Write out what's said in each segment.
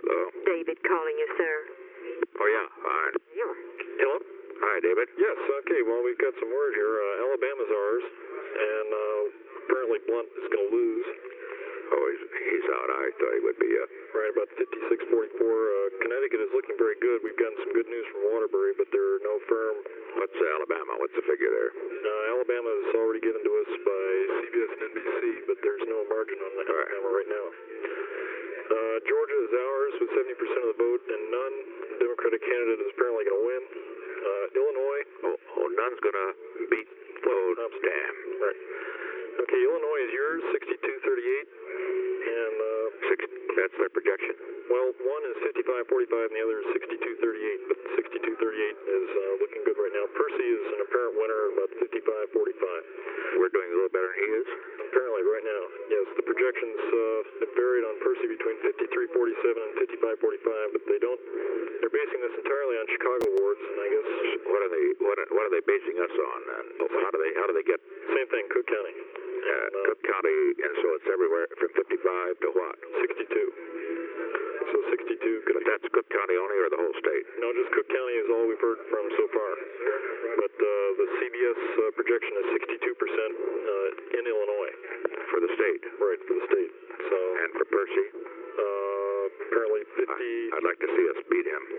Hello? David calling you, sir. Oh, yeah, fine. Hello? Hi, David. Yes, okay, well, we've got some word here. Alabama's ours, and apparently Blunt is going to lose. Oh, he's out. I thought he would be, Right, about 56-44. Connecticut is looking very good. We've gotten some good news from Waterbury, but there are no firm. What's Alabama? What's the figure there? Alabama is already given to us by CBS and NBC, but there's no margin on Alabama right now. Georgia is ours with 70% of the vote, and none. Democratic candidate is apparently going to win. Illinois. None's going to beat Floyd. Damn. Right. Okay, Illinois is yours, 62-38. And that's their projection. Well, one is 55-45 and the other is 62-38, but 62-38 is looking good right now. Percy is an apparent winner, about 55-45. We're doing a little better than he is? Apparently, right now. Yes, the projections have varied on Percy between 53-47 and 55-45, but they're basing this entirely on Chicago wards, and I guess. What are they basing us on? How do they get? Same thing, Cook County. Cook County, and so it's everywhere from 55 to what? 62. So 62. But that's Cook County only, or the whole state? No, just Cook County is all we've heard from so far. But the CBS projection is 62% in Illinois. For the state? Right, for the state. So. And for Percy? Apparently 50. I'd like to see us beat him.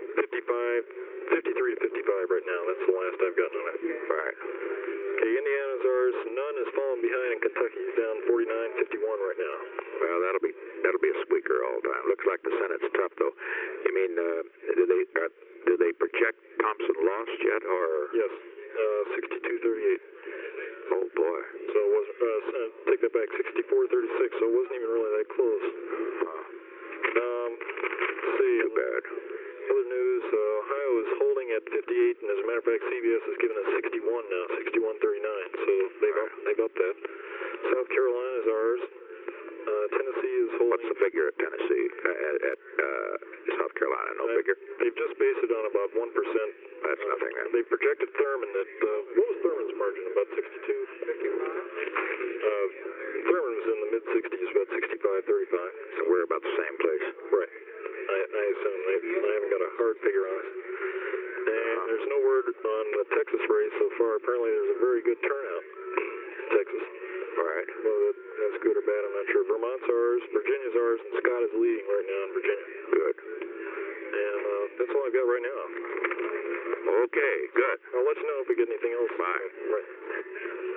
53-55 right now. That's the last I've gotten on it. Right. Okay, Indiana's ours. None is falling behind, and Kentucky's down 49-51 right now. Well, that'll be a squeaker all the time. Looks like the Senate's tough, though. You mean, do they project Thompson lost yet, or? Yes, 62-38. Oh boy. So it wasn't. Take that back, 64-36. So it wasn't even really that close. Let's see. Too bad. Other news, Ohio is holding at 58, and as a matter of fact, CBS has given us 61 now, 61-39, so they've upped that. South Carolina is ours. Tennessee is holding. What's the figure at Tennessee? At South Carolina, no figure? They've just based it on about 1%. That's nothing then. They projected Thurman at, what was Thurman's margin, about 62? Thurman was in the mid-60s, about 65-35. So we're about the same place. Right. I assume. I haven't got a hard figure on it. And there's no word on the Texas race so far. Apparently there's a very good turnout in Texas. All right. Well, that's good or bad, I'm not sure. Vermont's ours, Virginia's ours, and Scott is leading right now in Virginia. Good. And that's all I've got right now. Okay, good. I'll let you know if we get anything else. Bye. Right.